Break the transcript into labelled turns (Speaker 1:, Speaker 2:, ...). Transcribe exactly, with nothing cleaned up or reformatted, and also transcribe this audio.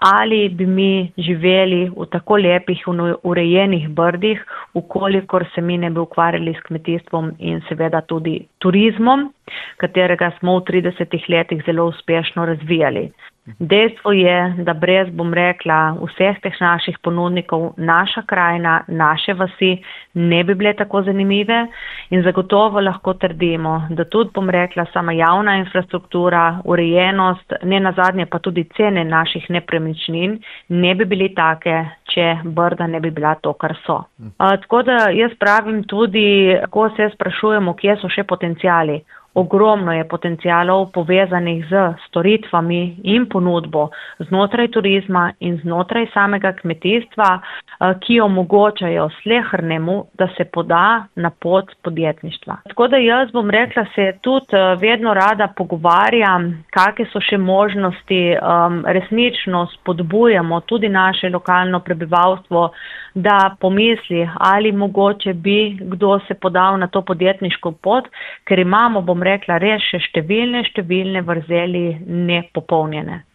Speaker 1: ali bi mi živeli v tako lepih in urejenih Brdih, ukolikor se mi ne bi ukvarjali s kmetijstvom in seveda tudi turizmom, katerega smo v tridesetih letih zelo uspešno razvijali. Dejstvo je, da brez, bom rekla, vseh teh naših ponudnikov, naša krajina, naše vasi ne bi bile tako zanimive in zagotovo lahko trdimo, da tudi, bom rekla, sama javna infrastruktura, urejenost, ne nazadnje pa tudi cene naših nepremičnin ne bi bili take, če Brda ne bi bila to, kar so. A, tako da jaz pravim tudi, ko se sprašujemo, kje so še potenciali. Ogromno je potencialov povezanih z storitvami in ponudbo znotraj turizma in znotraj samega kmetijstva, ki omogočajo slehernemu, da se poda na pot podjetništva. Tako da jaz bom rekla, se tudi vedno rada pogovarjam, kakšne so še možnosti, resnično spodbujamo tudi naše lokalno prebivalstvo, da pomisli, ali mogoče bi kdo se podal na to podjetniško pot, ker imamo, bom rekla, res še številne, številne vrzeli nepopolnjene.